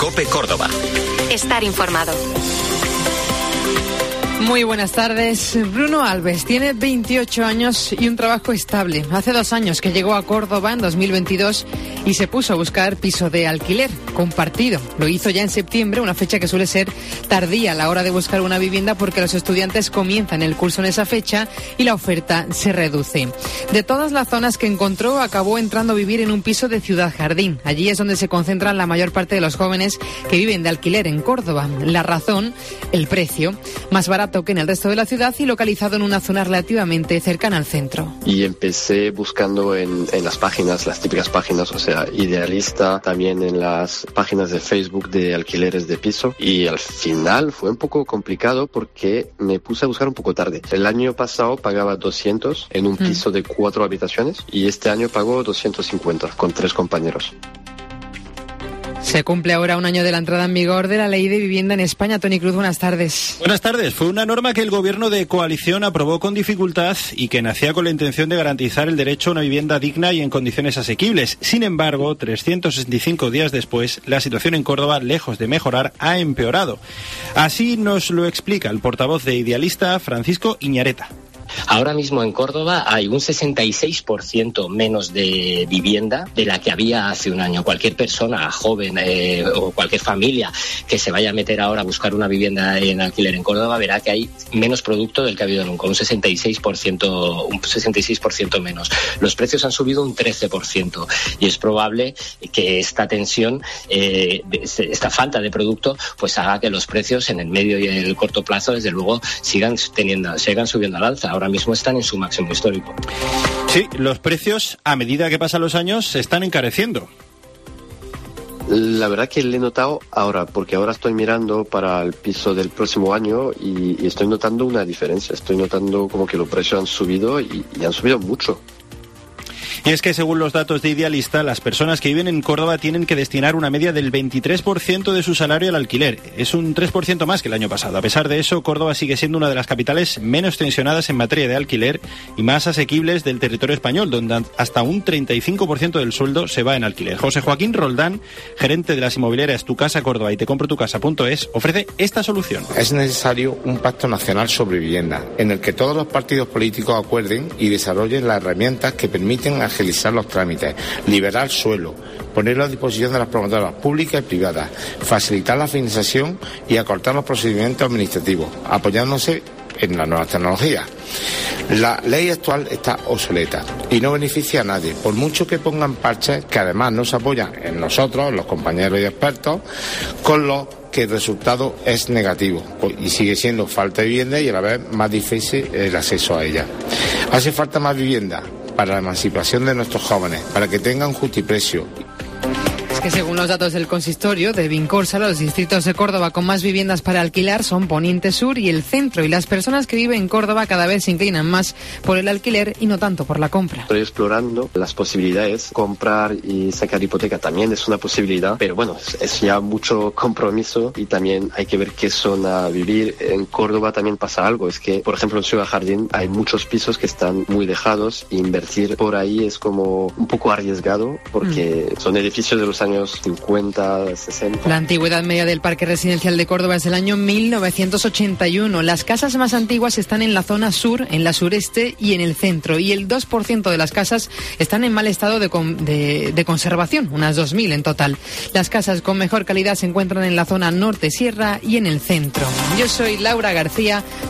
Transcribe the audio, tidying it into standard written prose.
COPE Córdoba. Estar informado. Muy buenas tardes. Bruno Alves tiene 28 años y un trabajo estable. Hace 2 años que llegó a Córdoba en 2022 y se puso a buscar piso de alquiler compartido. Lo hizo ya en septiembre, una fecha que suele ser tardía a la hora de buscar una vivienda porque los estudiantes comienzan el curso en esa fecha y la oferta se reduce. De todas las zonas que encontró, acabó entrando a vivir en un piso de Ciudad Jardín. Allí es donde se concentran la mayor parte de los jóvenes que viven de alquiler en Córdoba. La razón, el precio, más barato que en el resto de la ciudad y localizado en una zona relativamente cercana al centro. Y empecé buscando en las páginas, las típicas páginas, o sea, Idealista, también en las páginas de Facebook de alquileres de piso, y al final fue un poco complicado porque me puse a buscar un poco tarde. El año pasado pagaba 200 en un piso de 4 habitaciones y este año pago 250 con 3 compañeros. Se cumple ahora 1 año de la entrada en vigor de la Ley de Vivienda en España. Toni Cruz, buenas tardes. Buenas tardes. Fue una norma que el gobierno de coalición aprobó con dificultad y que nacía con la intención de garantizar el derecho a una vivienda digna y en condiciones asequibles. Sin embargo, 365 días después, la situación en Córdoba, lejos de mejorar, ha empeorado. Así nos lo explica el portavoz de Idealista, Francisco Iñareta. Ahora mismo en Córdoba hay un 66% menos de vivienda de la que había hace un año. Cualquier persona joven o cualquier familia que se vaya a meter ahora a buscar una vivienda en alquiler en Córdoba verá que hay menos producto del que ha habido nunca, un 66% menos. Los precios han subido un 13% y es probable que esta tensión, esta falta de producto, pues haga que los precios en el medio y en el corto plazo, desde luego, sigan subiendo al alza. Ahora mismo están en su máximo histórico. Sí, los precios, a medida que pasan los años, se están encareciendo. La verdad que le he notado ahora, porque ahora estoy mirando para el piso del próximo año y estoy notando una diferencia. Estoy notando como que los precios han subido y han subido mucho. Y es que según los datos de Idealista, las personas que viven en Córdoba tienen que destinar una media del 23% de su salario al alquiler. Es un 3% más que el año pasado. A pesar de eso, Córdoba sigue siendo una de las capitales menos tensionadas en materia de alquiler y más asequibles del territorio español, donde hasta un 35% del sueldo se va en alquiler. José Joaquín Roldán, gerente de las inmobiliarias Tu Casa Córdoba y tecomprotucasa.es, ofrece esta solución. Es necesario un pacto nacional sobre vivienda, en el que todos los partidos políticos acuerden y desarrollen las herramientas que permiten agilizar los trámites, liberar suelo, ponerlo a disposición de las promotoras públicas y privadas, facilitar la financiación y acortar los procedimientos administrativos, apoyándose en las nuevas tecnologías. La ley actual está obsoleta y no beneficia a nadie, por mucho que pongan parches que además no se apoyan en nosotros, los compañeros y expertos, con lo que el resultado es negativo y sigue siendo falta de vivienda y a la vez más difícil el acceso a ella. Hace falta más vivienda para la emancipación de nuestros jóvenes, para que tengan justiprecio. Es que según los datos del consistorio de Vincórsala, los distritos de Córdoba con más viviendas para alquilar son Poniente Sur y el centro, y las personas que viven en Córdoba cada vez se inclinan más por el alquiler y no tanto por la compra. Estoy explorando las posibilidades. Comprar y sacar hipoteca también es una posibilidad, pero bueno, es ya mucho compromiso y también hay que ver qué zona vivir. En Córdoba también pasa algo, es que, por ejemplo, en Ciudad Jardín hay muchos pisos que están muy dejados e invertir por ahí es como un poco arriesgado porque son edificios de los años 50, 60. La antigüedad media del parque residencial de Córdoba es el año 1981. Las casas más antiguas están en la zona sur, en la sureste y en el centro. Y el 2% de las casas están en mal estado de conservación, unas 2.000 en total. Las casas con mejor calidad se encuentran en la zona norte, sierra y en el centro. Yo soy Laura García.